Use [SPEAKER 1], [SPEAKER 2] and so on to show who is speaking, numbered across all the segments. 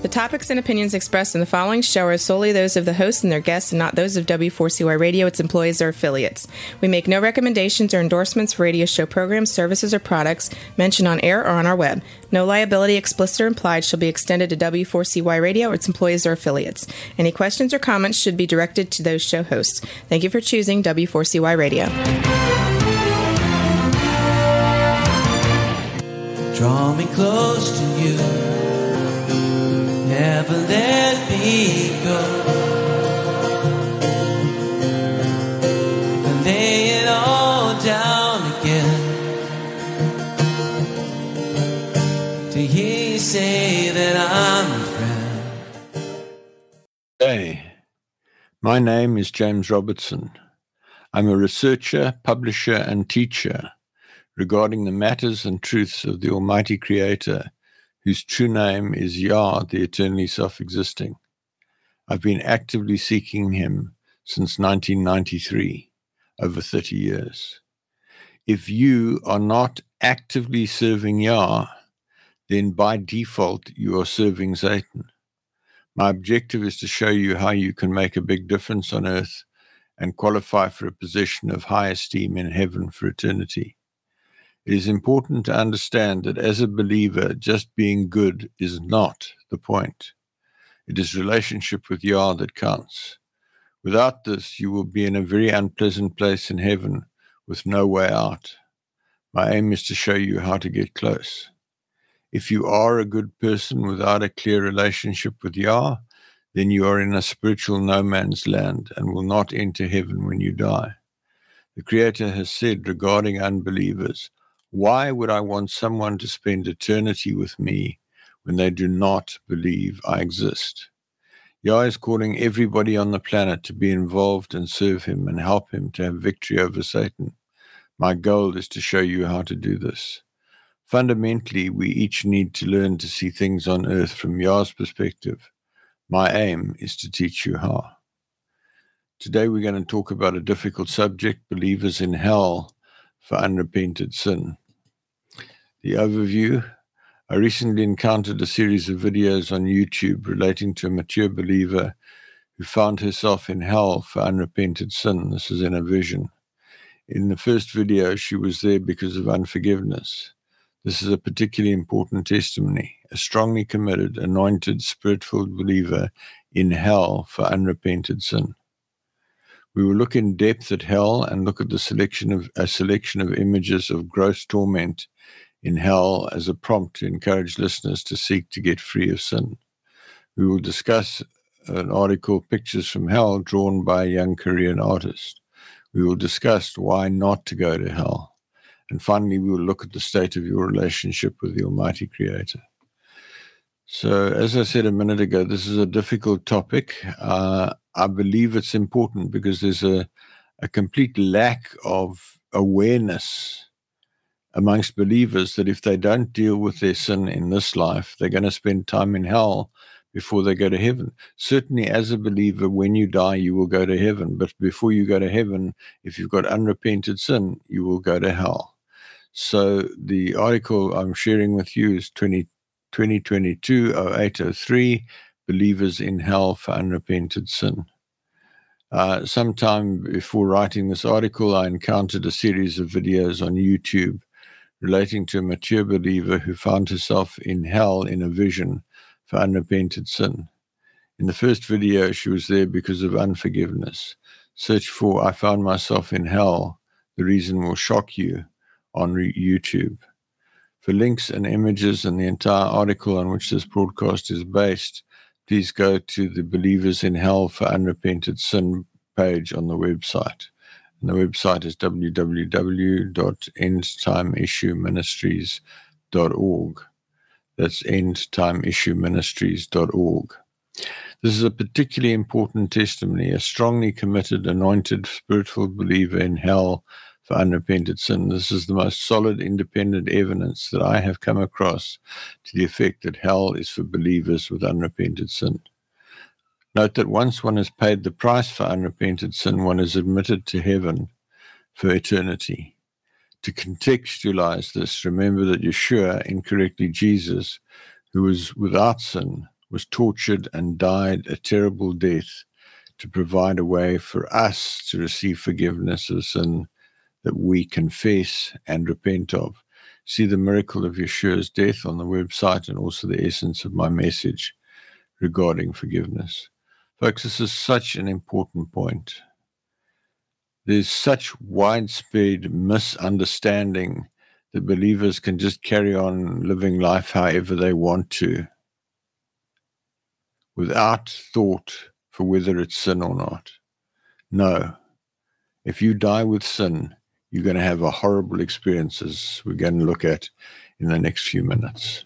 [SPEAKER 1] The topics and opinions expressed in the following show are solely those of the hosts and their guests and not those of W4CY Radio, its employees, or affiliates. We make no recommendations or endorsements for radio show programs, services, or products mentioned on air or on our web. No liability, explicit or implied, shall be extended to W4CY Radio or its employees or affiliates. Any questions or comments should be directed to those show hosts. Thank you for choosing W4CY Radio.
[SPEAKER 2] Draw me close to you, never let me go. I lay it all down again to hear you say that I'm a friend.
[SPEAKER 3] Hey, my name is James Robertson. I'm a researcher, publisher, and teacher regarding the matters and truths of the Almighty Creator, whose true name is Yah, the eternally self-existing. I've been actively seeking him since 1993, over 30 years. If you are not actively serving Yah, then by default you are serving Satan. My objective is to show you how you can make a big difference on earth and qualify for a position of high esteem in heaven for eternity. It is important to understand that as a believer, just being good is not the point. It is relationship with Yah that counts. Without this, you will be in a very unpleasant place in heaven with no way out. My aim is to show you how to get close. If you are a good person without a clear relationship with Yah, then you are in a spiritual no man's land and will not enter heaven when you die. The Creator has said regarding unbelievers, why would I want someone to spend eternity with me when they do not believe I exist? Yah is calling everybody on the planet to be involved and serve him and help him to have victory over Satan. My goal is to show you how to do this. Fundamentally, we each need to learn to see things on earth from Yah's perspective. My aim is to teach you how. Today we're going to talk about a difficult subject, believers in hell for unrepented sin. The overview: I recently encountered a series of videos on YouTube relating to a mature believer who found herself in hell for unrepented sin. This is in a vision. In the first video, she was there because of unforgiveness. This is a particularly important testimony, a strongly committed, anointed, spirit-filled believer in hell for unrepented sin. We will look in depth at hell and look at a selection of images of gross torment in hell as a prompt to encourage listeners to seek to get free of sin. We will discuss an article, Pictures from Hell, drawn by a young Korean artist. We will discuss why not to go to hell. And finally, we will look at the state of your relationship with the Almighty Creator. So, as I said a minute ago, this is a difficult topic. I believe it's important because there's a complete lack of awareness amongst believers that if they don't deal with their sin in this life, they're going to spend time in hell before they go to heaven. Certainly, as a believer, when you die, you will go to heaven. But before you go to heaven, if you've got unrepented sin, you will go to hell. So the article I'm sharing with you is 2022-0803, Believers in Hell for Unrepented Sin. Sometime before writing this article, I encountered a series of videos on YouTube relating to a mature believer who found herself in hell in a vision for unrepented sin. In the first video, she was there because of unforgiveness. Search for I Found Myself in Hell. The reason will shock you on YouTube. For links and images and the entire article on which this broadcast is based, please go to the Believers in Hell for Unrepented Sin page on the website. And the website is www.endtimeissueministries.org. That's endtimeissueministries.org. This is a particularly important testimony, a strongly committed, anointed, spiritual believer in hell for unrepented sin. This is the most solid, independent evidence that I have come across to the effect that hell is for believers with unrepented sin. Note that once one has paid the price for unrepented sin, one is admitted to heaven for eternity. To contextualize this, remember that Yeshua, incorrectly Jesus, who was without sin, was tortured and died a terrible death to provide a way for us to receive forgiveness of sin that we confess and repent of. See the miracle of Yeshua's death on the website and also the essence of my message regarding forgiveness. Folks, this is such an important point. There's such widespread misunderstanding that believers can just carry on living life however they want to, without thought for whether it's sin or not. No. If you die with sin, you're going to have a horrible experience, as we're going to look at in the next few minutes.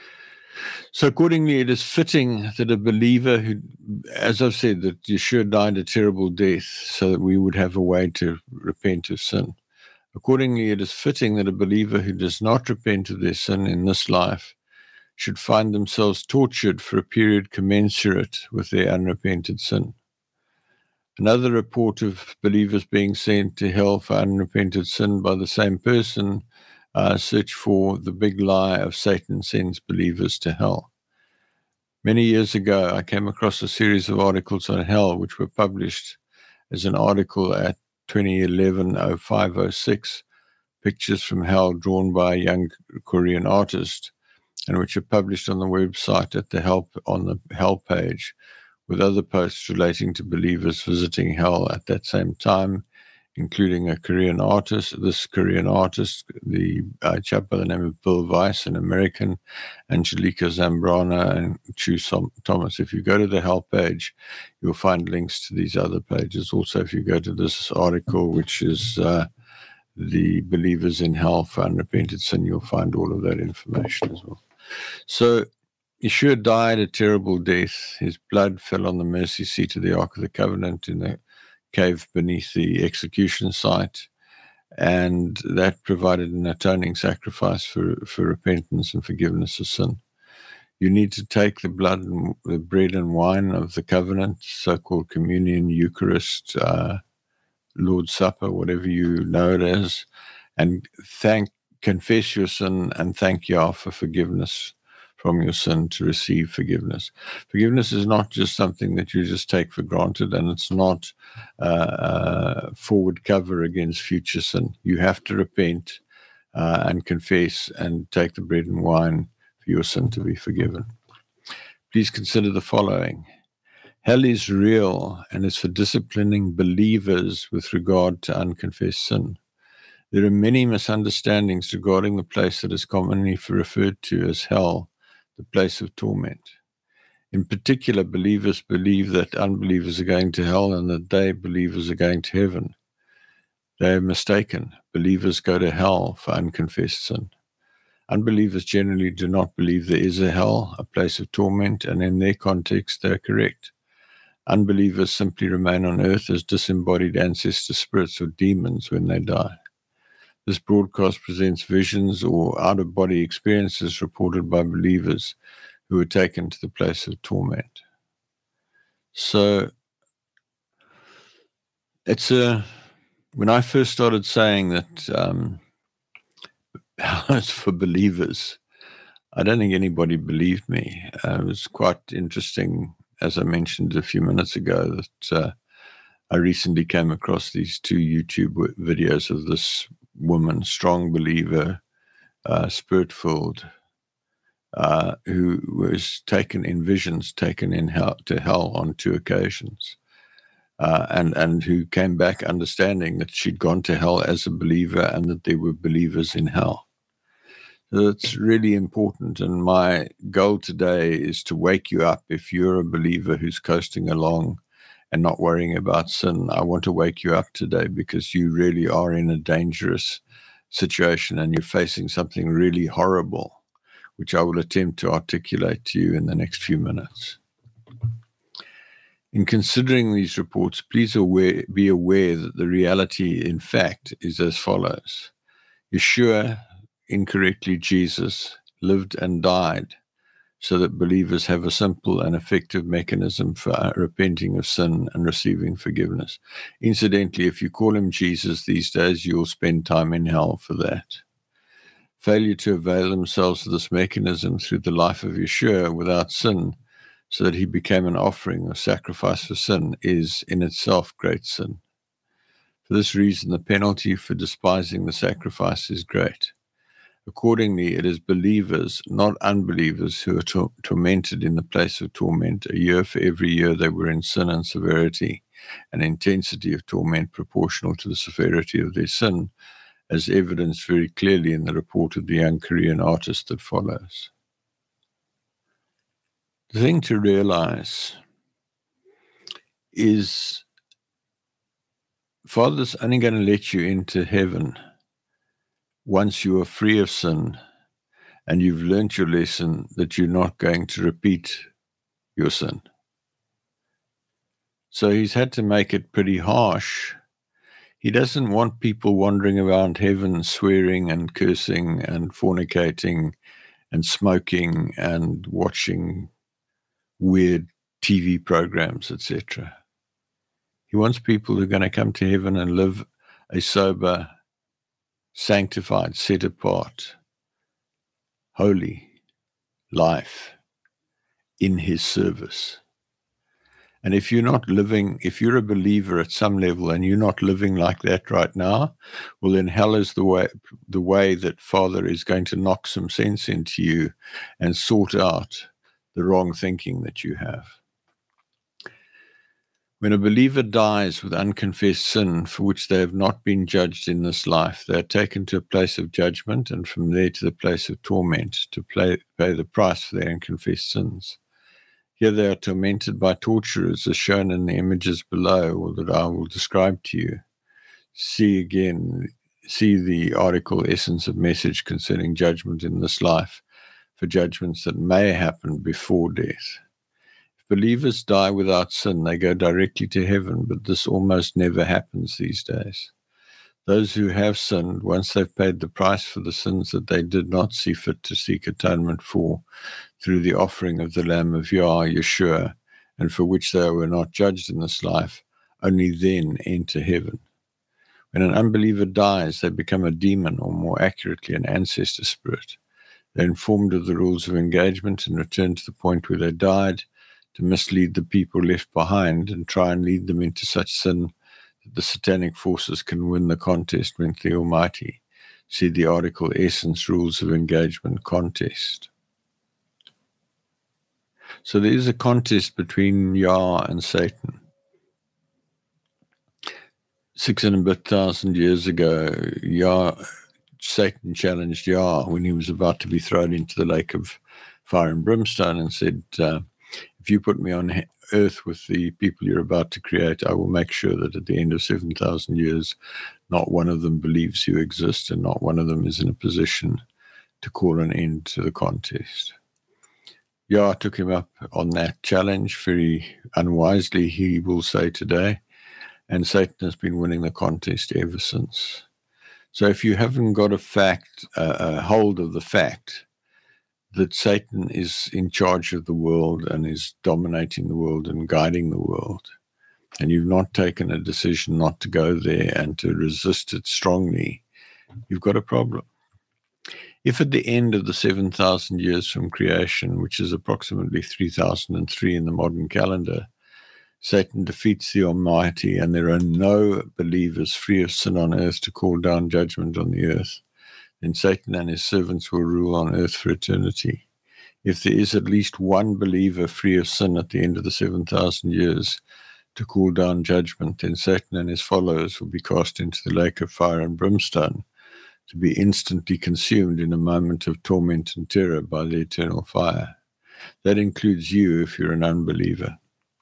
[SPEAKER 3] So accordingly, it is fitting that a believer who, as I've said, that Yeshua died a terrible death so that we would have a way to repent of sin. Accordingly, it is fitting that a believer who does not repent of their sin in this life should find themselves tortured for a period commensurate with their unrepented sin. Another report of believers being sent to hell for unrepented sin by the same person search for the big lie of Satan sends believers to hell. Many years ago, I came across a series of articles on hell, which were published as an article at 2011-05-06, pictures from hell drawn by a young Korean artist, and which are published on the website at the hell page, with other posts relating to believers visiting hell at that same time, including a Korean artist, the chap by the name of Bill Weiss, an American, Angelica Zambrana, and Chu Thomas. If you go to the hell page, you'll find links to these other pages. Also, if you go to this article, which is the believers in hell for unrepented sin, you'll find all of that information as well. So Yeshua died a terrible death. His blood fell on the mercy seat of the Ark of the Covenant in the cave beneath the execution site, and that provided an atoning sacrifice for repentance and forgiveness of sin. You need to take the blood and the bread and wine of the covenant, so-called communion, Eucharist, Lord's Supper, whatever you know it as, and confess your sin and thank Yah for forgiveness from your sin to receive forgiveness. Forgiveness is not just something that you just take for granted, and it's not forward cover against future sin. You have to repent and confess and take the bread and wine for your sin to be forgiven. Please consider the following. Hell is real and is for disciplining believers with regard to unconfessed sin. There are many misunderstandings regarding the place that is commonly referred to as hell, the place of torment. In particular, believers believe that unbelievers are going to hell and that believers are going to heaven. They are mistaken. Believers go to hell for unconfessed sin. Unbelievers generally do not believe there is a hell, a place of torment, and in their context, they are correct. Unbelievers simply remain on earth as disembodied ancestor spirits or demons when they die. This broadcast presents visions or out-of-body experiences reported by believers who were taken to the place of torment. So, when I first started saying that it's for believers, I don't think anybody believed me. It was quite interesting, as I mentioned a few minutes ago, that I recently came across these two YouTube videos of this woman, strong believer, spirit-filled, who was taken in visions, taken in to hell on 2 occasions, and who came back understanding that she'd gone to hell as a believer and that there were believers in hell. So it's really important, and my goal today is to wake you up. If you're a believer who's coasting along and not worrying about sin, I want to wake you up today, because you really are in a dangerous situation and you're facing something really horrible, which I will attempt to articulate to you in the next few minutes. In considering these reports, please be aware that the reality, in fact, is as follows. Yeshua, incorrectly Jesus, lived and died so that believers have a simple and effective mechanism for repenting of sin and receiving forgiveness. Incidentally, if you call him Jesus these days, you'll spend time in hell for that. Failure to avail themselves of this mechanism through the life of Yeshua without sin so that he became an offering or sacrifice for sin, is in itself great sin. For this reason, the penalty for despising the sacrifice is great. Accordingly, it is believers, not unbelievers, who are tormented in the place of torment, a year for every year they were in sin and severity, and intensity of torment proportional to the severity of their sin, as evidenced very clearly in the report of the young Korean artist that follows. The thing to realize is Father's only going to let you into heaven once you are free of sin and you've learnt your lesson that you're not going to repeat your sin. So he's had to make it pretty harsh. He doesn't want people wandering around heaven swearing and cursing and fornicating and smoking and watching weird TV programs, etc. He wants people who are going to come to heaven and live a sober, sanctified, set apart, holy life in his service. And if you're not living, if you're a believer at some level and you're not living like that right now, well, then hell is the way that Father is going to knock some sense into you and sort out the wrong thinking that you have. When a believer dies with unconfessed sin for which they have not been judged in this life, they are taken to a place of judgment and from there to the place of torment to pay the price for their unconfessed sins. Here they are tormented by torturers as shown in the images below or that I will describe to you. See the article Essence of Message Concerning Judgment in This Life for judgments that may happen before death. Believers die without sin, they go directly to heaven, but this almost never happens these days. Those who have sinned, once they've paid the price for the sins that they did not see fit to seek atonement for through the offering of the Lamb of Yah, Yeshua, and for which they were not judged in this life, only then enter heaven. When an unbeliever dies, they become a demon, or more accurately, an ancestor spirit. They're informed of the rules of engagement and return to the point where they died, to mislead the people left behind and try and lead them into such sin that the satanic forces can win the contest with the Almighty. See the article Essence, Rules of Engagement, Contest. So there is a contest between Yah and Satan. 6,000 years ago, Satan challenged Yah when he was about to be thrown into the lake of fire and brimstone and said, if you put me on earth with the people you're about to create, I will make sure that at the end of 7,000 years, not one of them believes you exist and not one of them is in a position to call an end to the contest. Yah took him up on that challenge very unwisely, he will say today, and Satan has been winning the contest ever since. So if you haven't got a hold of the fact that Satan is in charge of the world and is dominating the world and guiding the world, and you've not taken a decision not to go there and to resist it strongly, you've got a problem. If at the end of the 7,000 years from creation, which is approximately 3003 in the modern calendar, Satan defeats the Almighty and there are no believers free of sin on earth to call down judgment on the earth, then Satan and his servants will rule on earth for eternity. If there is at least one believer free of sin at the end of the 7,000 years to call down judgment, then Satan and his followers will be cast into the lake of fire and brimstone to be instantly consumed in a moment of torment and terror by the eternal fire. That includes you if you're an unbeliever.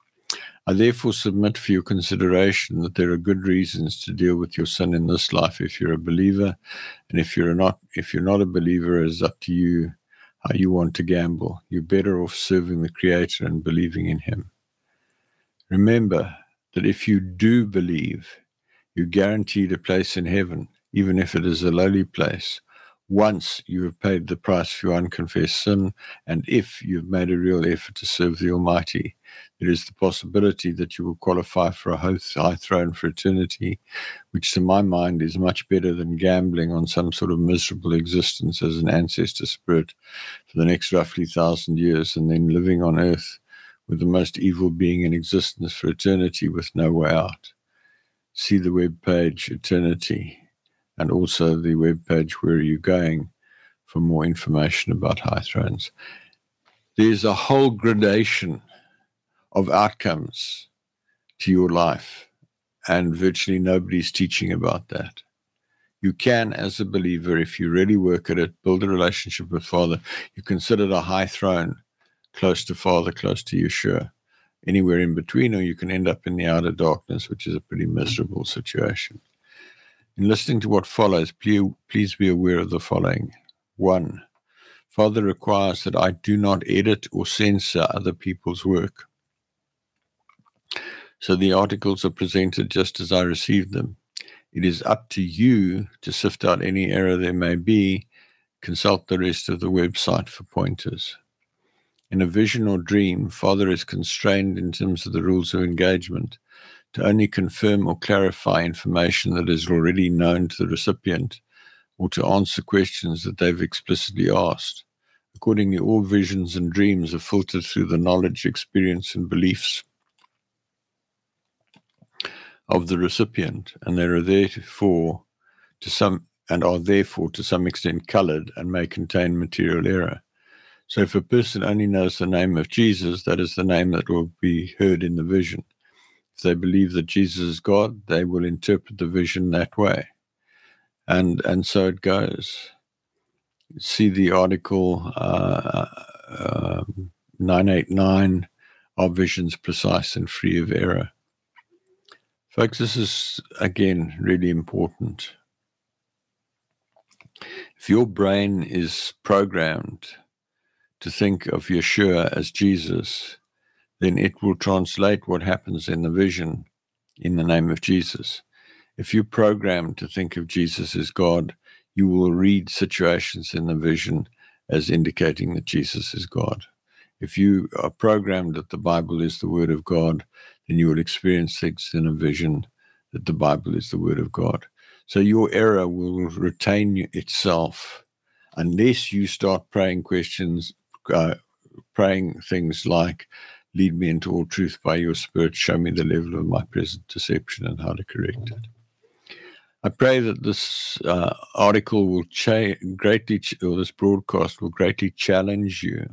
[SPEAKER 3] I therefore submit for your consideration that there are good reasons to deal with your sin in this life if you're a believer, and if you're not a believer, it's up to you how you want to gamble. You're better off serving the Creator and believing in Him. Remember that if you do believe, you're guaranteed a place in heaven, even if it is a lowly place, once you have paid the price for your unconfessed sin, and if you've made a real effort to serve the Almighty. There is the possibility that you will qualify for a high throne for eternity, which to my mind is much better than gambling on some sort of miserable existence as an ancestor spirit for the next roughly 1,000 years and then living on earth with the most evil being in existence for eternity with no way out. See the webpage Eternity, and also the webpage Where Are You Going for more information about high thrones. There's a whole gradation of outcomes to your life, and virtually nobody's teaching about that. You can, as a believer, if you really work at it, build a relationship with Father. You consider a high throne close to Father, close to Yeshua, anywhere in between, or you can end up in the outer darkness, which is a pretty miserable situation. In listening to what follows, please be aware of the following. 1, Father requires that I do not edit or censor other people's work. So the articles are presented just as I received them. It is up to you to sift out any error there may be. Consult the rest of the website for pointers. In a vision or dream, Father is constrained in terms of the rules of engagement to only confirm or clarify information that is already known to the recipient, or to answer questions that they've explicitly asked. Accordingly, all visions and dreams are filtered through the knowledge, experience, and beliefs of the recipient, and they are therefore to some extent colored and may contain material error. So if a person only knows the name of Jesus, that is the name that will be heard in the vision. If they believe that Jesus is God, they will interpret the vision that way. And so it goes. See the article 989, Are Visions Precise and Free of Error? Folks, this is, again, really important. If your brain is programmed to think of Yeshua as Jesus, then it will translate what happens in the vision in the name of Jesus. If you're programmed to think of Jesus as God, you will read situations in the vision as indicating that Jesus is God. If you are programmed that the Bible is the Word of God, then you will experience things in a vision that the Bible is the Word of God. So your error will retain itself unless you start praying things like, lead me into all truth by your Spirit, show me the level of my present deception and how to correct it. I pray that this article will this broadcast will greatly challenge you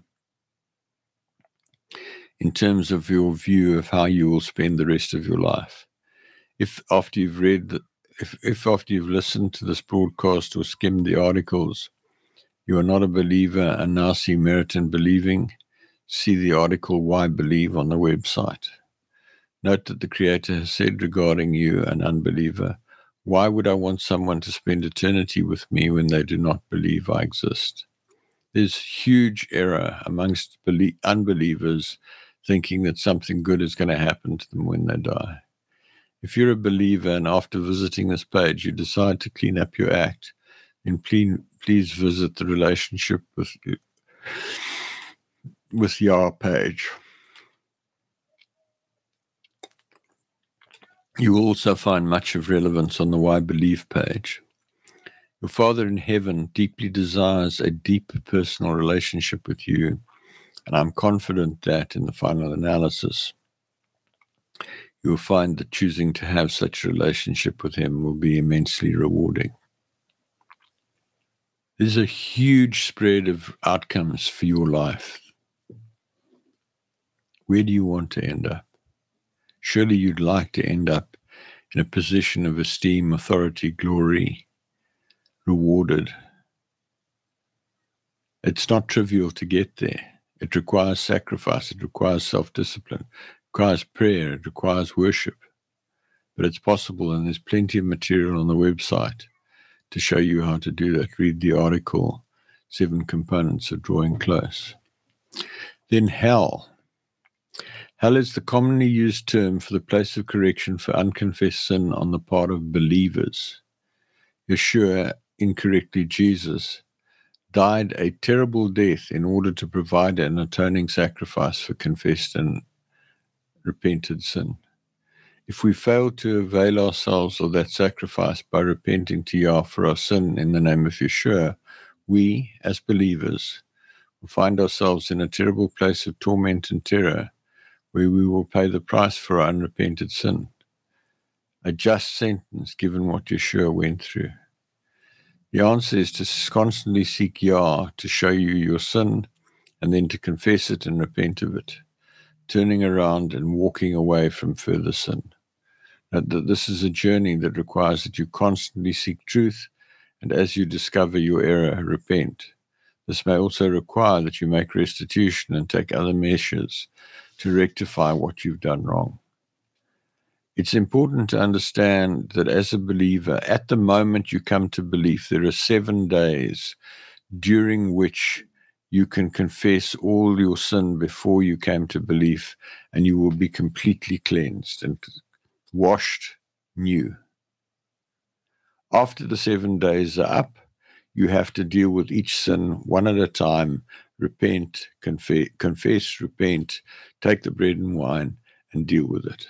[SPEAKER 3] in terms of your view of how you will spend the rest of your life. If after you've listened to this broadcast or skimmed the articles, you are not a believer and now see merit in believing, see the article Why Believe on the website. Note that the Creator has said regarding you, an unbeliever, why would I want someone to spend eternity with me when they do not believe I exist? There's huge error amongst unbelievers thinking that something good is going to happen to them when they die. If you're a believer and after visiting this page you decide to clean up your act, then please visit the relationship with Yah page. You will also find much of relevance on the Why Believe page. Your Father in heaven deeply desires a deep personal relationship with you, and I'm confident that in the final analysis, you will find that choosing to have such a relationship with him will be immensely rewarding. There's a huge spread of outcomes for your life. Where do you want to end up? Surely you'd like to end up in a position of esteem, authority, glory, rewarded. It's not trivial to get there. It requires sacrifice. It requires self-discipline. It requires prayer. It requires worship. But it's possible, and there's plenty of material on the website to show you how to do that. Read the article, 7 Components of Drawing Close. Then hell. Hell is the commonly used term for the place of correction for unconfessed sin on the part of believers. Yeshua, incorrectly Jesus, died a terrible death in order to provide an atoning sacrifice for confessed and repented sin. If we fail to avail ourselves of that sacrifice by repenting to Yah for our sin in the name of Yeshua, we, as believers, will find ourselves in a terrible place of torment and terror, where we will pay the price for our unrepented sin. A just sentence given what Yeshua went through. The answer is to constantly seek Yah to show you your sin and then to confess it and repent of it, turning around and walking away from further sin. This is a journey that requires that you constantly seek truth, and as you discover your error, repent. This may also require that you make restitution and take other measures to rectify what you've done wrong. It's important to understand that as a believer, at the moment you come to belief, there are 7 days during which you can confess all your sin before you came to belief, and you will be completely cleansed and washed new. After the 7 days are up, you have to deal with each sin one at a time, repent, confess, repent, take the bread and wine, and deal with it.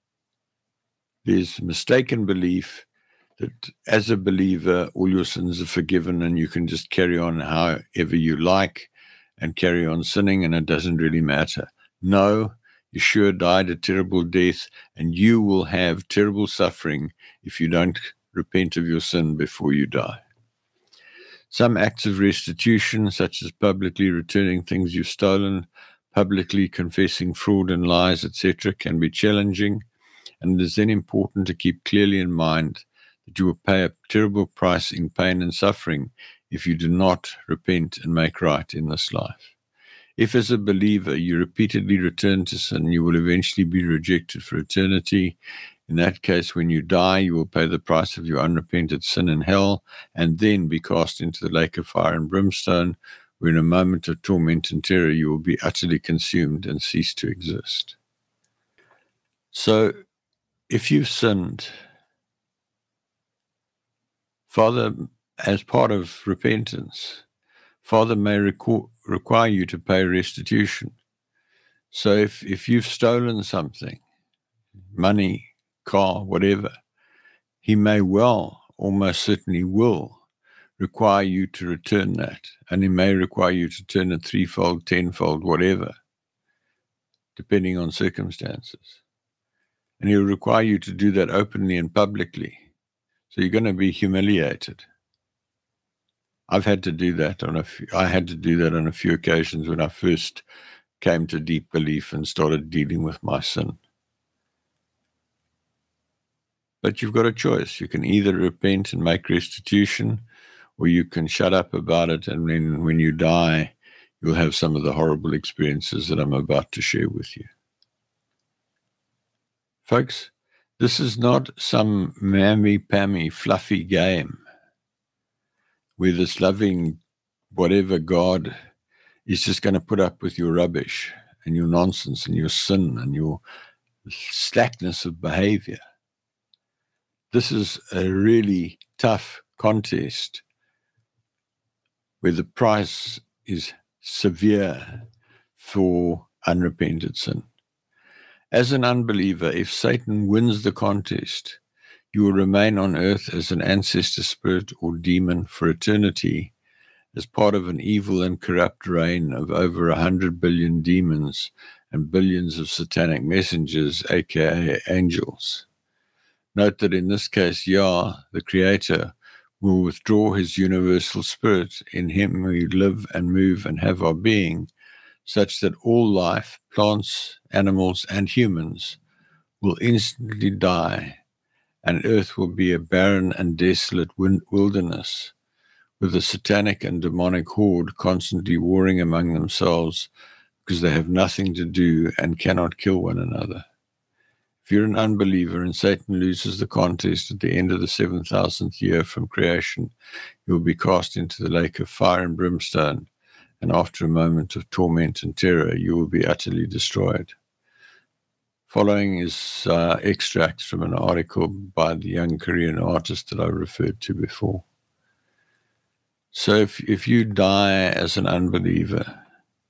[SPEAKER 3] There's mistaken belief that as a believer, all your sins are forgiven and you can just carry on however you like and carry on sinning and it doesn't really matter. No, Yeshua died a terrible death and you will have terrible suffering if you don't repent of your sin before you die. Some acts of restitution, such as publicly returning things you've stolen, publicly confessing fraud and lies, etc., can be challenging, and it is then important to keep clearly in mind that you will pay a terrible price in pain and suffering if you do not repent and make right in this life. If as a believer you repeatedly return to sin, you will eventually be rejected for eternity. In that case, when you die, you will pay the price of your unrepented sin in hell and then be cast into the lake of fire and brimstone, where in a moment of torment and terror you will be utterly consumed and cease to exist. So, if you've sinned, Father, as part of repentance, Father may require you to pay restitution. So if you've stolen something, money, car, whatever, he may well, almost certainly will, require you to return that. And he may require you to turn it 3-fold, 10-fold, whatever, depending on circumstances. And he'll require you to do that openly and publicly. So you're going to be humiliated. I've had to do that I had to do that on a few occasions when I first came to deep belief and started dealing with my sin. But you've got a choice. You can either repent and make restitution, or you can shut up about it, and then when you die, you'll have some of the horrible experiences that I'm about to share with you. Folks, this is not some mammy-pammy fluffy game where this loving whatever God is just going to put up with your rubbish and your nonsense and your sin and your slackness of behavior. This is a really tough contest where the price is severe for unrepented sin. As an unbeliever, if Satan wins the contest, you will remain on earth as an ancestor spirit or demon for eternity as part of an evil and corrupt reign of over 100 billion demons and billions of satanic messengers, aka angels. Note that in this case, Yah, the Creator, will withdraw his universal spirit. In him we live and move and have our being, such that all life, plants, animals, and humans, will instantly die, and earth will be a barren and desolate wilderness, with a satanic and demonic horde constantly warring among themselves because they have nothing to do and cannot kill one another. If you're an unbeliever and Satan loses the contest at the end of the 7,000th year from creation, you will be cast into the lake of fire and brimstone, and after a moment of torment and terror, you will be utterly destroyed. Following is extracts from an article by the young Korean artist that I referred to before. So if you die as an unbeliever,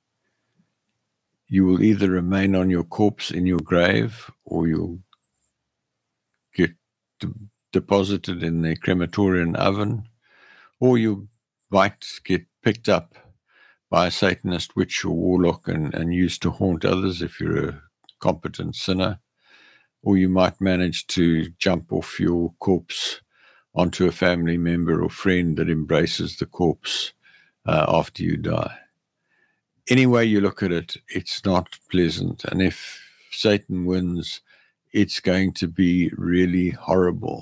[SPEAKER 3] you will either remain on your corpse in your grave, or you'll get deposited in the crematorium oven, or you might get picked up by a Satanist witch or warlock and used to haunt others if you're a competent sinner, or you might manage to jump off your corpse onto a family member or friend that embraces the corpse after you die. Any way you look at it, it's not pleasant. And if Satan wins, it's going to be really horrible.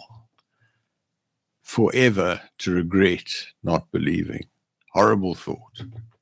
[SPEAKER 3] Forever to regret not believing. Horrible thought.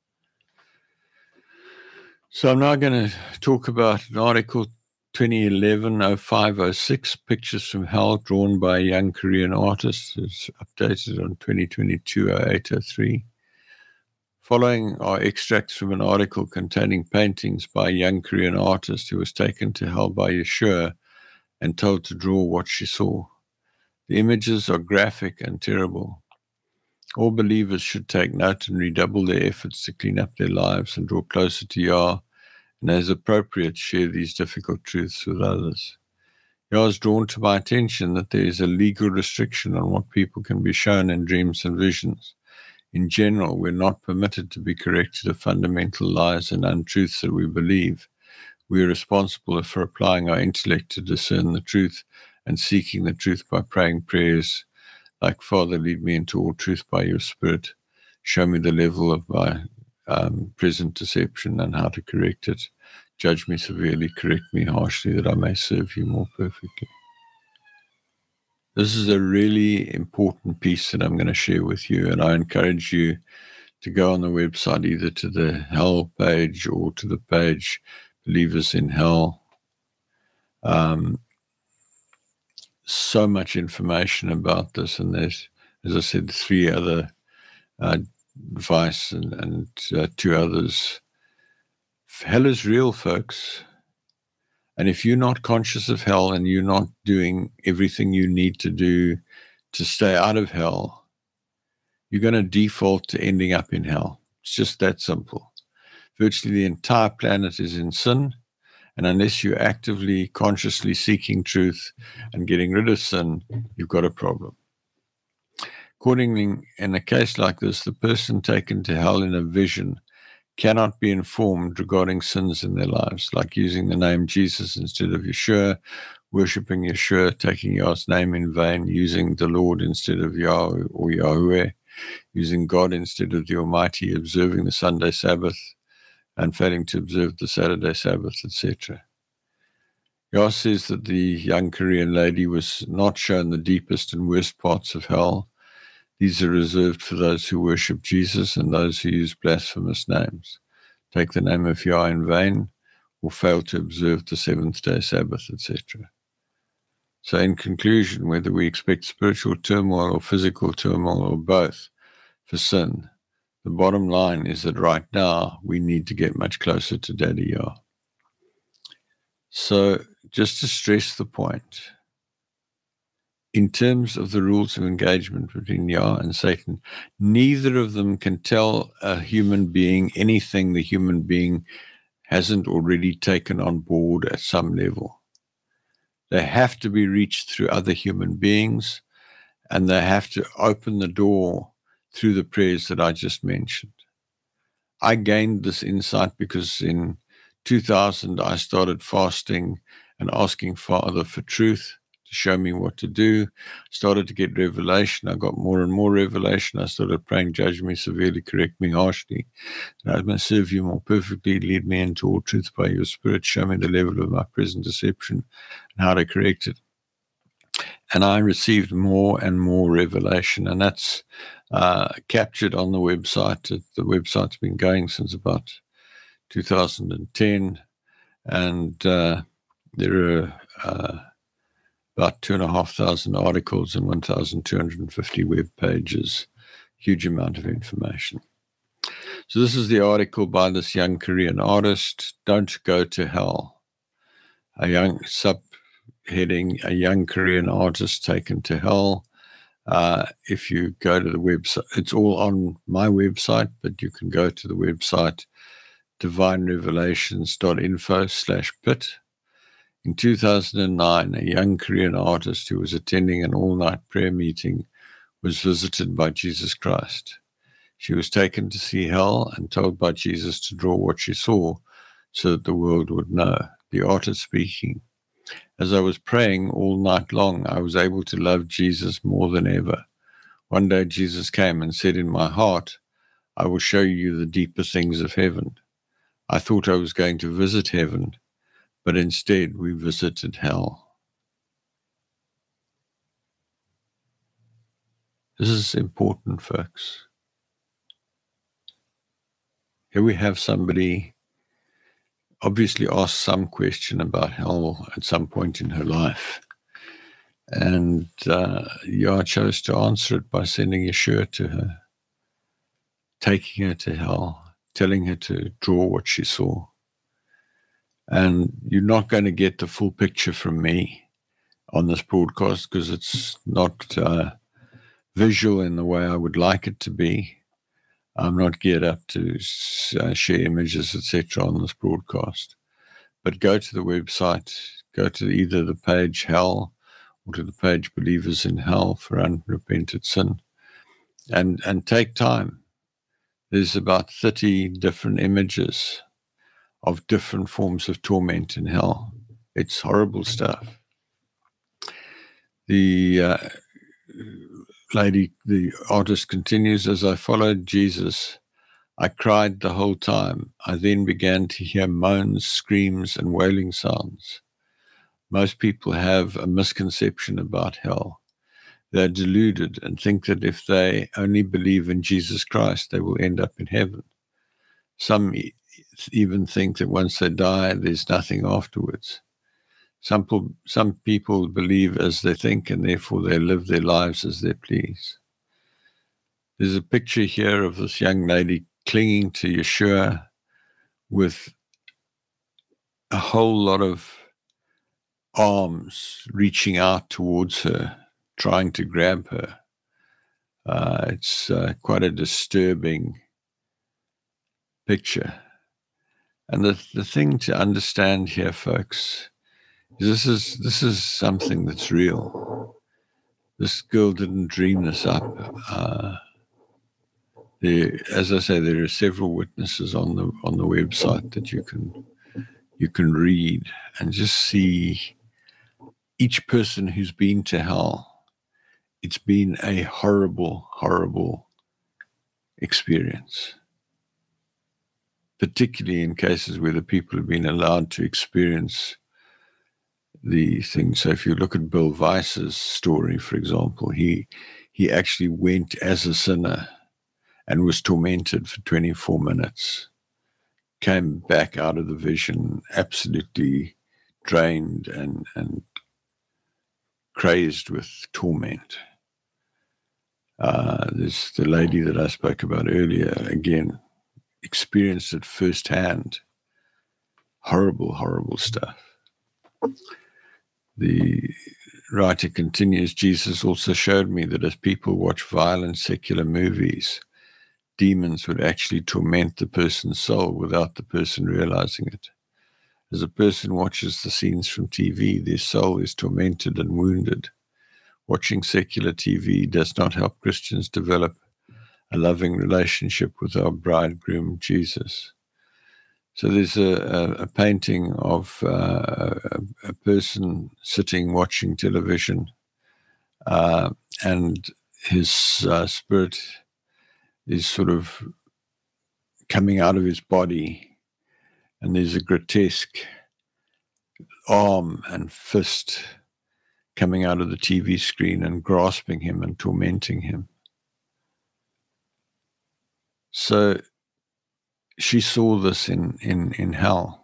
[SPEAKER 3] So I'm now going to talk about an article 2011-0506, Pictures from Hell, drawn by a young Korean artist. It's updated on 2022-0803. Following are extracts from an article containing paintings by a young Korean artist who was taken to hell by Yeshua and told to draw what she saw. The images are graphic and terrible. All believers should take note and redouble their efforts to clean up their lives and draw closer to Yah, and as appropriate, share these difficult truths with others. Yah has drawn to my attention that there is a legal restriction on what people can be shown in dreams and visions. In general, we're not permitted to be corrected of fundamental lies and untruths that we believe. We are responsible for applying our intellect to discern the truth and seeking the truth by praying prayers like, Father, lead me into all truth by your Spirit. Show me the level of my present deception and how to correct it. Judge me severely, correct me harshly, that I may serve you more perfectly. This is a really important piece that I'm going to share with you, and I encourage you to go on the website, either to the Hell page or to the page Believers in Hell. So much information about this, and there's, as I said, 3 other advice and 2 others. Hell is real, folks. And if you're not conscious of hell and you're not doing everything you need to do to stay out of hell, you're going to default to ending up in hell. It's just that simple. Virtually the entire planet is in sin, and unless you're actively, consciously seeking truth and getting rid of sin, you've got a problem. Accordingly, in a case like this, the person taken to hell in a vision cannot be informed regarding sins in their lives, like using the name Jesus instead of Yeshua, worshipping Yeshua, taking Yah's name in vain, using the Lord instead of Yah or Yahweh, using God instead of the Almighty, observing the Sunday Sabbath, and failing to observe the Saturday Sabbath, etc. Yah says that the young Korean lady was not shown the deepest and worst parts of hell. These are reserved for those who worship Jesus and those who use blasphemous names, take the name of Yah in vain, or fail to observe the seventh-day Sabbath, etc. So in conclusion, whether we expect spiritual turmoil or physical turmoil or both for sin, the bottom line is that right now we need to get much closer to Daddy Yah. So just to stress the point, in terms of the rules of engagement between Yah and Satan, neither of them can tell a human being anything the human being hasn't already taken on board at some level. They have to be reached through other human beings, and they have to open the door through the prayers that I just mentioned. I gained this insight because in 2000 I started fasting and asking Father for truth, show me what to do. Started to get revelation. I got more and more revelation. I started praying, judge me severely, correct me harshly. And I may serve you more perfectly, lead me into all truth by your Spirit, show me the level of my present deception and how to correct it. And I received more and more revelation, and that's captured on the website. The website's been going since about 2010, and there are about 2,500 articles and 1,250 web pages, huge amount of information. So this is the article by this young Korean artist, Don't Go to Hell. A young subheading, a young Korean artist taken to hell. If you go to the website, it's all on my website, but you can go to the website divinerevelations.info/pit. In 2009, a young Korean artist who was attending an all-night prayer meeting was visited by Jesus Christ. She was taken to see hell and told by Jesus to draw what she saw so that the world would know. the artist speaking. As I was praying all night long, I was able to love Jesus more than ever. One day Jesus came and said in my heart, I will show you the deeper things of heaven. I thought I was going to visit heaven, but instead we visited hell. This is important, folks. Here we have somebody obviously asked some question about hell at some point in her life. And Yah chose to answer it by sending Yeshua to her, taking her to hell, telling her to draw what she saw. And you're not going to get the full picture from me on this broadcast because it's not visual in the way I would like it to be. I'm not geared up to share images, etc. on this broadcast. But go to the website, go to either the page Hell or to the page Believers in Hell for Unrepented Sin, and take time. There's about 30 different images of different forms of torment in hell. It's horrible stuff. The artist continues, as I followed Jesus, I cried the whole time. I then began to hear moans, screams, and wailing sounds. Most people have a misconception about hell. They're deluded and think that if they only believe in Jesus Christ, they will end up in heaven. Some even think that once they die, there's nothing afterwards. Some people believe as they think, and therefore they live their lives as they please. There's a picture here of this young lady clinging to Yeshua with a whole lot of arms reaching out towards her, trying to grab her. It's quite a disturbing picture. And the thing to understand here, folks, is this is something that's real. This girl didn't dream this up. As I say, there are several witnesses on the website that you can read and just see each person who's been to hell. It's been a horrible, horrible experience, particularly in cases where the people have been allowed to experience the thing. So if you look at Bill Weiss's story, for example, he actually went as a sinner and was tormented for 24 minutes, came back out of the vision absolutely drained and crazed with torment. There's the lady that I spoke about earlier, again, experienced it firsthand. Horrible, horrible stuff. The writer continues, Jesus also showed me that as people watch violent secular movies, demons would actually torment the person's soul without the person realizing it. As a person watches the scenes from TV, their soul is tormented and wounded. Watching secular TV does not help Christians develop a loving relationship with our bridegroom, Jesus. So there's a painting of a person sitting watching television, and his spirit is sort of coming out of his body, and there's a grotesque arm and fist coming out of the TV screen and grasping him and tormenting him. So she saw this in hell.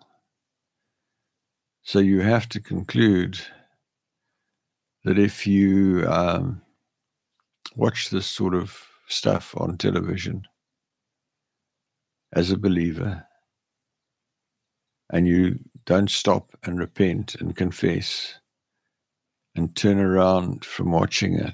[SPEAKER 3] So you have to conclude that if you watch this sort of stuff on television as a believer and you don't stop and repent and confess and turn around from watching it,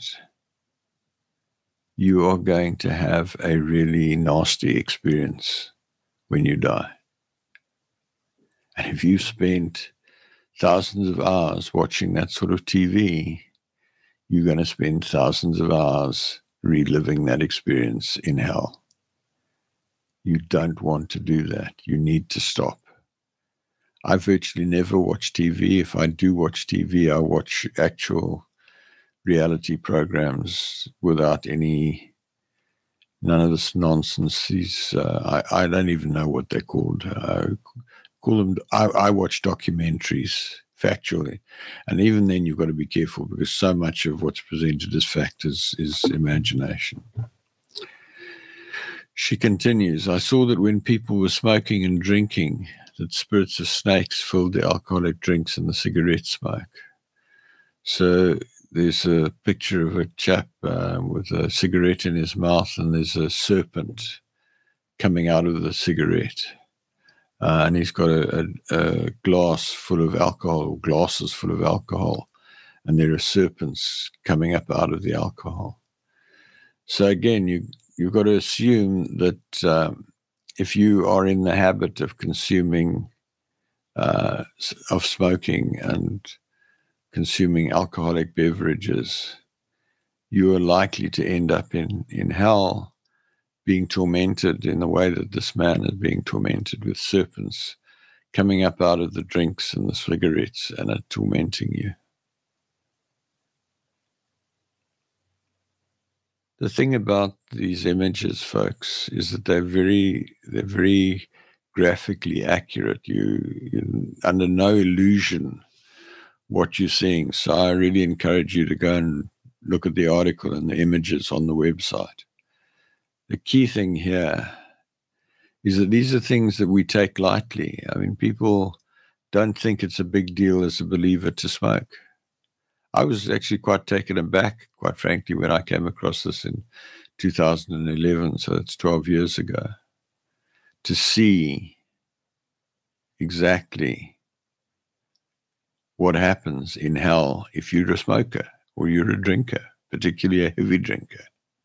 [SPEAKER 3] you are going to have a really nasty experience when you die. And if you've spent thousands of hours watching that sort of TV, you're going to spend thousands of hours reliving that experience in hell. You don't want to do that. You need to stop. I virtually never watch TV. If I do watch TV, I watch actual reality programs without none of this nonsense. I don't even know what they're called. I watch documentaries factually, and even then you've got to be careful because so much of what's presented as fact is imagination. She continues, I saw that when people were smoking and drinking, that spirits of snakes filled the alcoholic drinks and the cigarette smoke. So there's a picture of a chap with a cigarette in his mouth, and there's a serpent coming out of the cigarette. And he's got a glass full of alcohol, or glasses full of alcohol, and there are serpents coming up out of the alcohol. So again, you've got to assume that if you are in the habit of consuming, of smoking and consuming alcoholic beverages, you are likely to end up in hell, being tormented in the way that this man is being tormented, with serpents coming up out of the drinks and the cigarettes and are tormenting you. The thing about these images, folks, is that they're very graphically accurate. You're under no illusion what you're seeing. So I really encourage you to go and look at the article and the images on the website. The key thing here is that these are things that we take lightly. I mean, people don't think it's a big deal as a believer to smoke. I was actually quite taken aback, quite frankly, when I came across this in 2011, so that's 12 years ago, to see exactly what happens in hell if you're a smoker or you're a drinker, particularly a heavy drinker.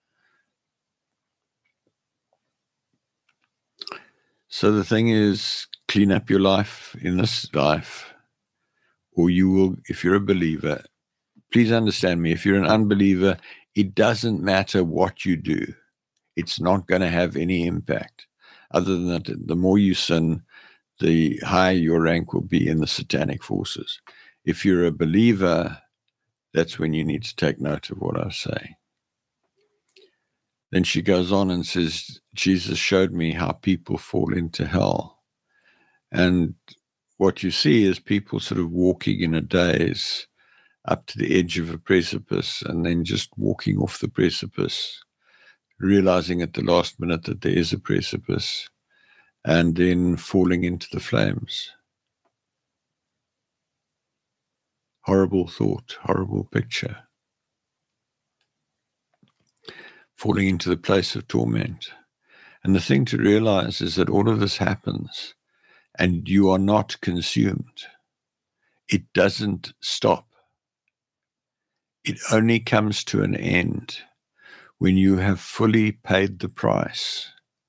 [SPEAKER 3] So the thing is, clean up your life in this life, or you will, if you're a believer, please understand me, if you're an unbeliever, it doesn't matter what you do. It's not going to have any impact. Other than that, the more you sin, the higher your rank will be in the satanic forces. If you're a believer, that's when you need to take note of what I say. Then she goes on and says, Jesus showed me how people fall into hell. And what you see is people sort of walking in a daze up to the edge of a precipice and then just walking off the precipice, realizing at the last minute that there is a precipice, and then falling into the flames. Horrible thought, horrible picture. Falling into the place of torment. And the thing to realize is that all of this happens and you are not consumed. It doesn't stop. It only comes to an end when you have fully paid the price.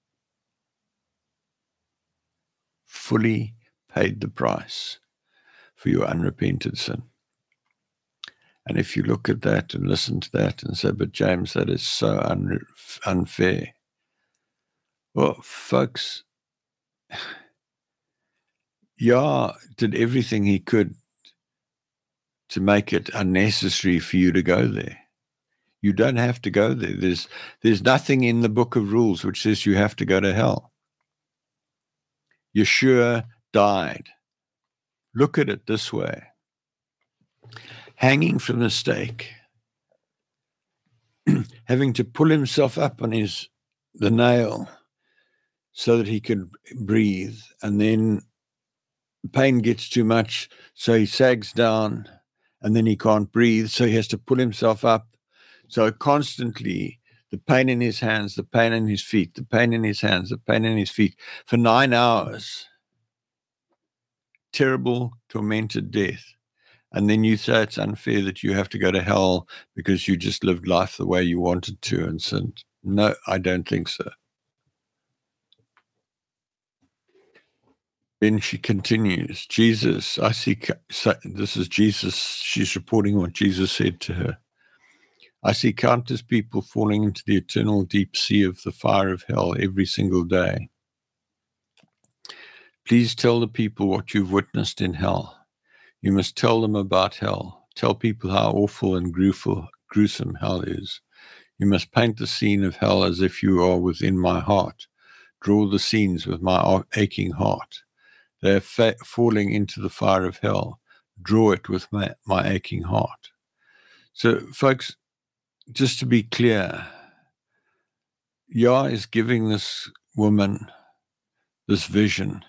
[SPEAKER 3] Fully paid the price for your unrepented sin. And if you look at that and listen to that and say, but James, that is so unfair. Well, folks, Yah did everything he could to make it unnecessary for you to go there. You don't have to go there. There's nothing in the book of rules which says you have to go to hell. Yeshua died. Look at it this way. Hanging from the stake, having to pull himself up on the nail so that he could breathe, and then pain gets too much, so he sags down, and then he can't breathe, so he has to pull himself up. So constantly, the pain in his hands, the pain in his feet, the pain in his hands, the pain in his feet, for 9 hours. Terrible, tormented death. And then you say it's unfair that you have to go to hell because you just lived life the way you wanted to and sinned. No, I don't think so. Then she continues, Jesus, I see, this is Jesus, she's reporting what Jesus said to her. I see countless people falling into the eternal deep sea of the fire of hell every single day. Please tell the people what you've witnessed in hell. You must tell them about hell. Tell people how awful and gruesome hell is. You must paint the scene of hell as if you are within my heart. Draw the scenes with my aching heart. They are falling into the fire of hell. Draw it with my aching heart. So, folks, just to be clear, Yah is giving this woman this vision.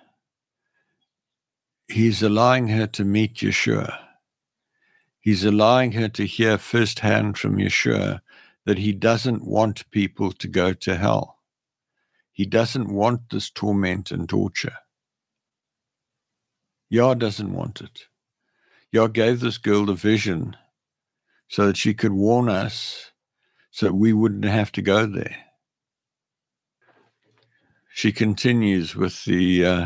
[SPEAKER 3] He's allowing her to meet Yeshua. He's allowing her to hear firsthand from Yeshua that he doesn't want people to go to hell. He doesn't want this torment and torture. Yah doesn't want it. Yah gave this girl the vision so that she could warn us so that we wouldn't have to go there. She continues with the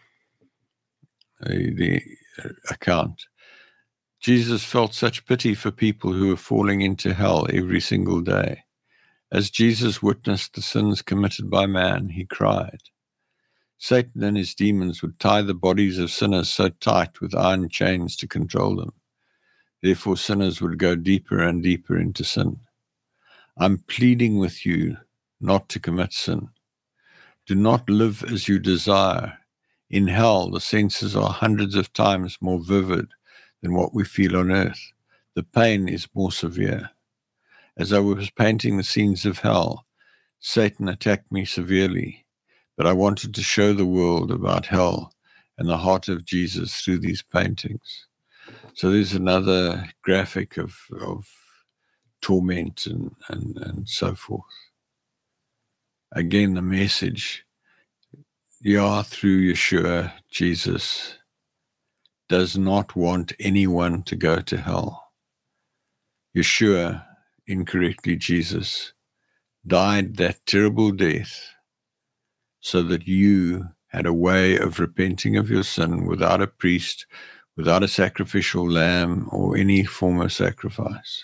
[SPEAKER 3] account. Jesus felt such pity for people who were falling into hell every single day. As Jesus witnessed the sins committed by man, he cried. Satan and his demons would tie the bodies of sinners so tight with iron chains to control them. Therefore, sinners would go deeper and deeper into sin. I'm pleading with you not to commit sin. Do not live as you desire. In hell, the senses are hundreds of times more vivid than what we feel on earth. The pain is more severe. As I was painting the scenes of hell, Satan attacked me severely, but I wanted to show the world about hell and the heart of Jesus through these paintings. So there's another graphic of torment and so forth. Again, the message, Yah through Yeshua, Jesus, does not want anyone to go to hell. Yeshua, incorrectly Jesus, died that terrible death so that you had a way of repenting of your sin without a priest, without a sacrificial lamb or any form of sacrifice.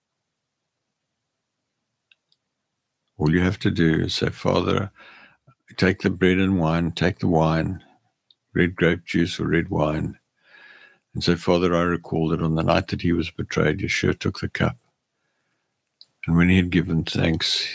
[SPEAKER 3] All you have to do is say, Father, take the bread and wine, take the wine, red grape juice or red wine, and say, Father, I recall that on the night that he was betrayed, Yeshua took the cup. And when he had given thanks,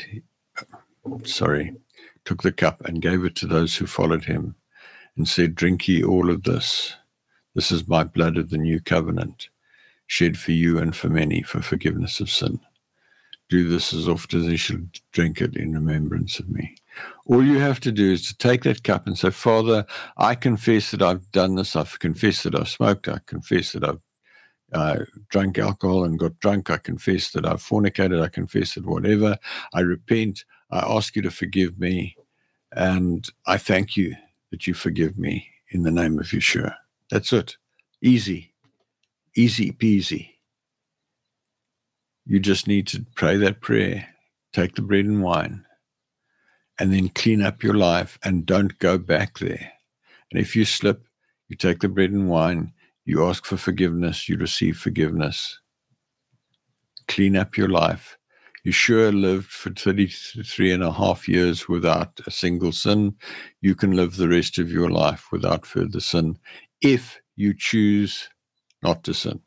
[SPEAKER 3] took the cup and gave it to those who followed him and said, drink ye all of this. This is my blood of the new covenant, shed for you and for many for forgiveness of sin. Do this as often as you shall drink it in remembrance of me. All you have to do is to take that cup and say, Father, I confess that I've done this. I've confessed that I've smoked. I confess that I've drank alcohol and got drunk. I confess that I've fornicated. I confess that whatever. I repent. I ask you to forgive me. And I thank you that you forgive me in the name of Yeshua. That's it. Easy. Easy peasy. You just need to pray that prayer, take the bread and wine, and then clean up your life and don't go back there. And if you slip, you take the bread and wine, you ask for forgiveness, you receive forgiveness. Clean up your life. Yeshua lived for 33 and a half years without a single sin. You can live the rest of your life without further sin if you choose not to sin.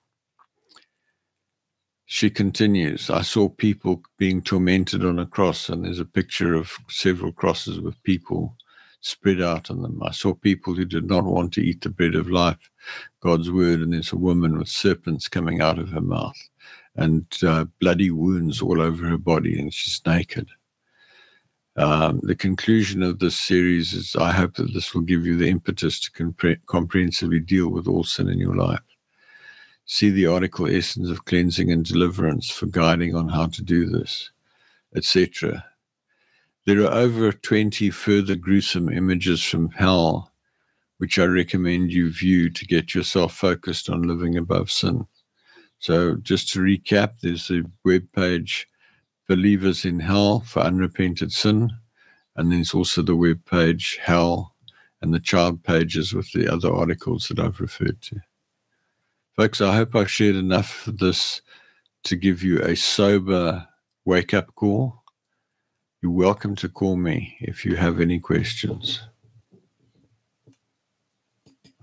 [SPEAKER 3] She continues, I saw people being tormented on a cross, and there's a picture of several crosses with people spread out on them. I saw people who did not want to eat the bread of life, God's word, and there's a woman with serpents coming out of her mouth and bloody wounds all over her body, and she's naked. The conclusion of this series is I hope that this will give you the impetus to comprehensively deal with all sin in your life. See the article Essence of Cleansing and Deliverance for guiding on how to do this, etc. There are over 20 further gruesome images from hell, which I recommend you view to get yourself focused on living above sin. So just to recap, there's the webpage Believers in Hell for Unrepented Sin, and there's also the webpage Hell and the child pages with the other articles that I've referred to. Folks, I hope I've shared enough of this to give you a sober wake-up call. You're welcome to call me if you have any questions.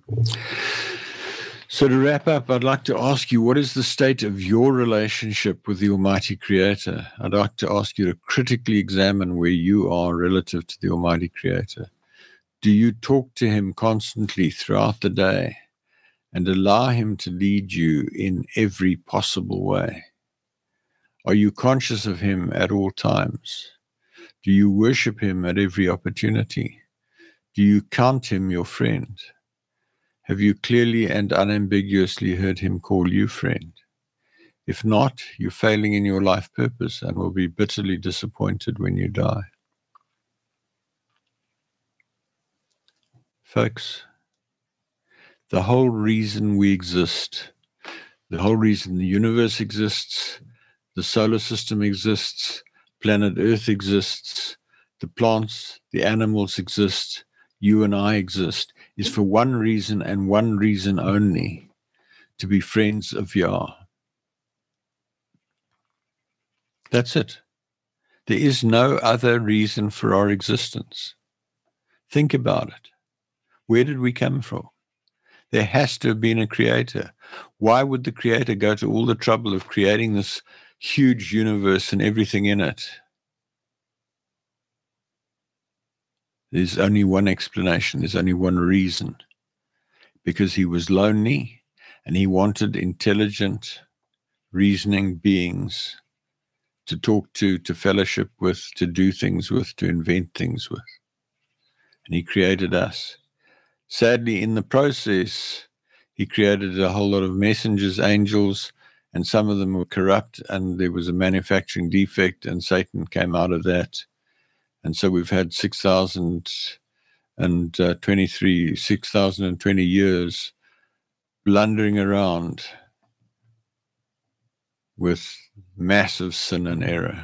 [SPEAKER 3] So to wrap up, I'd like to ask you, what is the state of your relationship with the Almighty Creator? I'd like to ask you to critically examine where you are relative to the Almighty Creator. Do you talk to Him constantly throughout the day and allow Him to lead you in every possible way? Are you conscious of Him at all times? Do you worship Him at every opportunity? Do you count Him your friend? Have you clearly and unambiguously heard Him call you friend? If not, you're failing in your life purpose and will be bitterly disappointed when you die. Folks, the whole reason we exist, the whole reason the universe exists, the solar system exists, planet Earth exists, the plants, the animals exist, you and I exist, is for one reason and one reason only, to be friends of Yah. That's it. There is no other reason for our existence. Think about it. Where did we come from? There has to have been a creator. Why would the creator go to all the trouble of creating this huge universe and everything in it? There's only one explanation. There's only one reason. Because He was lonely and He wanted intelligent, reasoning beings to talk to fellowship with, to do things with, to invent things with. And He created us. Sadly, in the process, He created a whole lot of messengers, angels, and some of them were corrupt, and there was a manufacturing defect, and Satan came out of that. And so we've had 6,020 years blundering around with massive sin and error.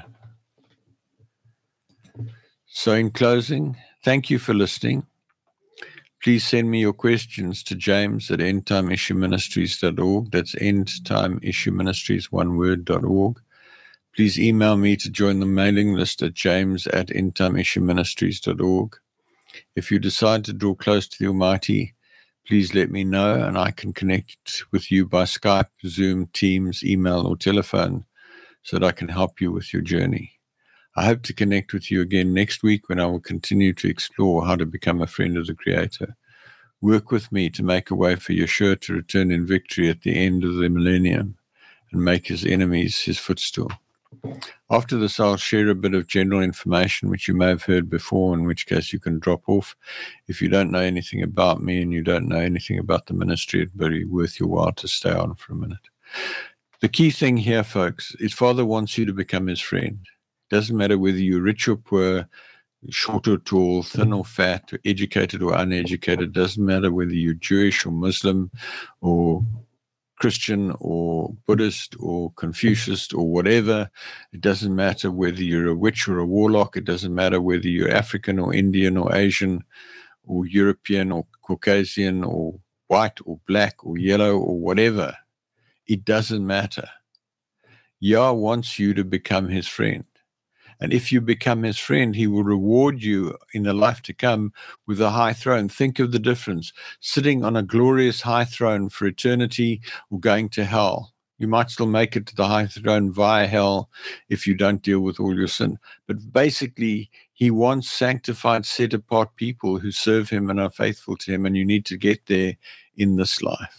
[SPEAKER 3] So in closing, thank you for listening. Please send me your questions to james@endtimeissueministries.org. That's endtimeissueministries, one word.org. Please email me to join the mailing list at james@endtimeissueministries.org. If you decide to draw close to the Almighty, please let me know, and I can connect with you by Skype, Zoom, Teams, email, or telephone so that I can help you with your journey. I hope to connect with you again next week when I will continue to explore how to become a friend of the Creator. Work with me to make a way for Yeshua to return in victory at the end of the millennium and make His enemies His footstool. After this, I'll share a bit of general information which you may have heard before, in which case you can drop off. If you don't know anything about me and you don't know anything about the ministry, it'd be worth your while to stay on for a minute. The key thing here, folks, is Father wants you to become His friend. It doesn't matter whether you're rich or poor, short or tall, thin or fat, educated or uneducated. It doesn't matter whether you're Jewish or Muslim or Christian or Buddhist or Confucius or whatever. It doesn't matter whether you're a witch or a warlock. It doesn't matter whether you're African or Indian or Asian or European or Caucasian or white or black or yellow or whatever. It doesn't matter. Yah wants you to become His friend. And if you become His friend, He will reward you in the life to come with a high throne. Think of the difference. Sitting on a glorious high throne for eternity or going to hell. You might still make it to the high throne via hell if you don't deal with all your sin. But basically, He wants sanctified, set-apart people who serve Him and are faithful to Him, and you need to get there in this life.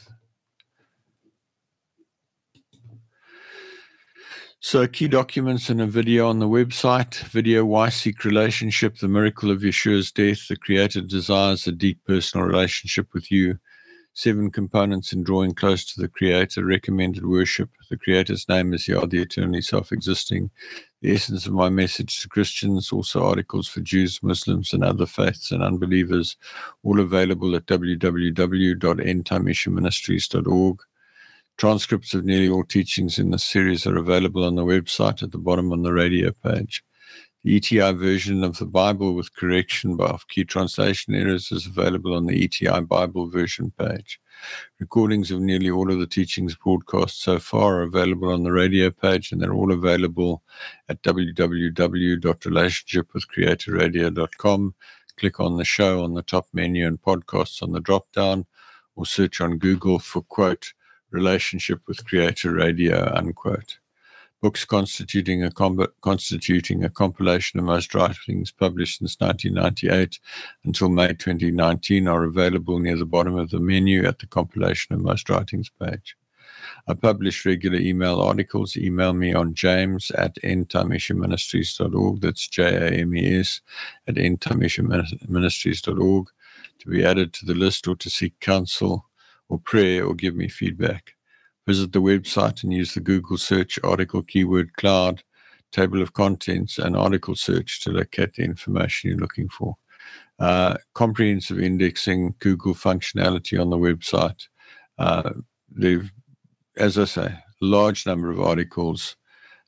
[SPEAKER 3] So key documents and a video on the website. Video, Why Seek Relationship, The Miracle of Yeshua's Death. The Creator desires a deep personal relationship with you. 7 components in drawing close to the Creator. Recommended worship. The Creator's name is Yah, the eternally self-existing. The essence of my message to Christians. Also articles for Jews, Muslims, and other faiths and unbelievers. All available at www.endtimeissueministries.org. Transcripts of nearly all teachings in this series are available on the website at the bottom on the radio page. The ETI version of the Bible with correction of key translation errors is available on the ETI Bible version page. Recordings of nearly all of the teachings broadcast so far are available on the radio page, and they're all available at www.relationshipwithcreatorradio.com. Click on the show on the top menu and podcasts on the drop-down, or search on Google for, quote, Relationship with Creator Radio, unquote. Books constituting a compilation of most writings published since 1998 until May 2019 are available near the bottom of the menu at the compilation of most writings page. I publish regular email articles. Email me on james@endtimeissueministries.org. That's JAMES @endtimeissueministries.org to be added to the list or to seek counsel or prayer or give me feedback. Visit the website and use the Google search article keyword cloud, table of contents, and article search to locate the information you're looking for. Comprehensive indexing, Google functionality on the website. As I say, large number of articles,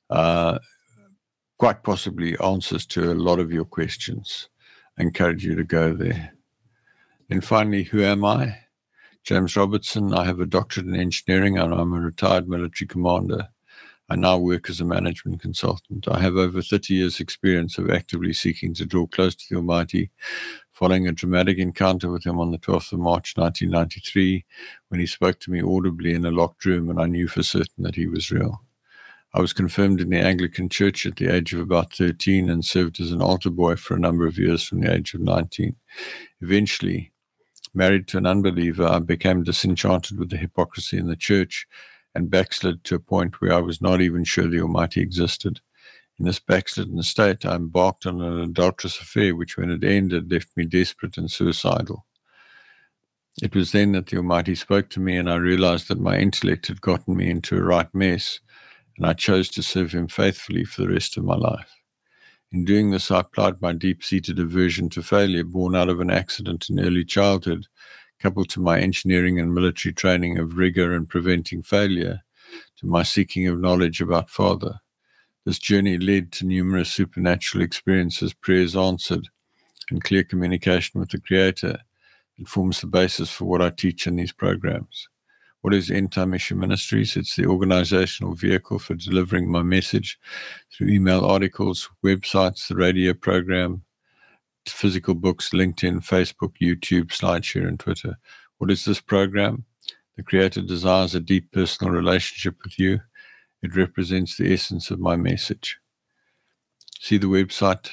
[SPEAKER 3] quite possibly answers to a lot of your questions. I encourage you to go there. And finally, who am I? James Robertson. I have a doctorate in engineering and I'm a retired military commander. I now work as a management consultant. I have over 30 years' experience of actively seeking to draw close to the Almighty, following a dramatic encounter with him on the 12th of March 1993, when he spoke to me audibly in a locked room and I knew for certain that he was real. I was confirmed in the Anglican Church at the age of about 13 and served as an altar boy for a number of years from the age of 19. Eventually, married to an unbeliever, I became disenchanted with the hypocrisy in the church and backslid to a point where I was not even sure the Almighty existed. In this backslidden state, I embarked on an adulterous affair, which when it ended, left me desperate and suicidal. It was then that the Almighty spoke to me and I realized that my intellect had gotten me into a right mess, and I chose to serve him faithfully for the rest of my life. In doing this, I applied my deep-seated aversion to failure born out of an accident in early childhood, coupled to my engineering and military training of rigor and preventing failure, to my seeking of knowledge about Father. This journey led to numerous supernatural experiences, prayers answered, and clear communication with the Creator. It forms the basis for what I teach in these programs. What is End Time Issue Ministries? It's the organizational vehicle for delivering my message through email articles, websites, the radio program, physical books, LinkedIn, Facebook, YouTube, SlideShare, and Twitter. What is this program? The Creator desires a deep personal relationship with you. It represents the essence of my message. See the website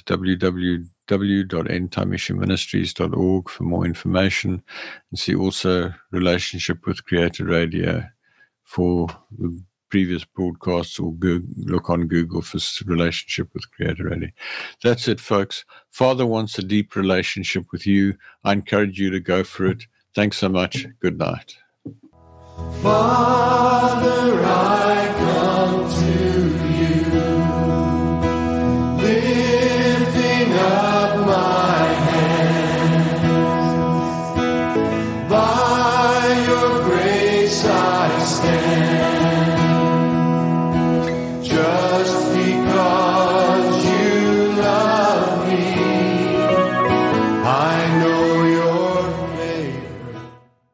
[SPEAKER 3] www.endtimeissueministries.org for more information, and see also Relationship with Creator Radio for the previous broadcasts, or look on Google for Relationship with Creator Radio. That's it, folks. Father wants a deep relationship with you. I encourage you to go for it. Thanks so much. Good night.
[SPEAKER 2] Father,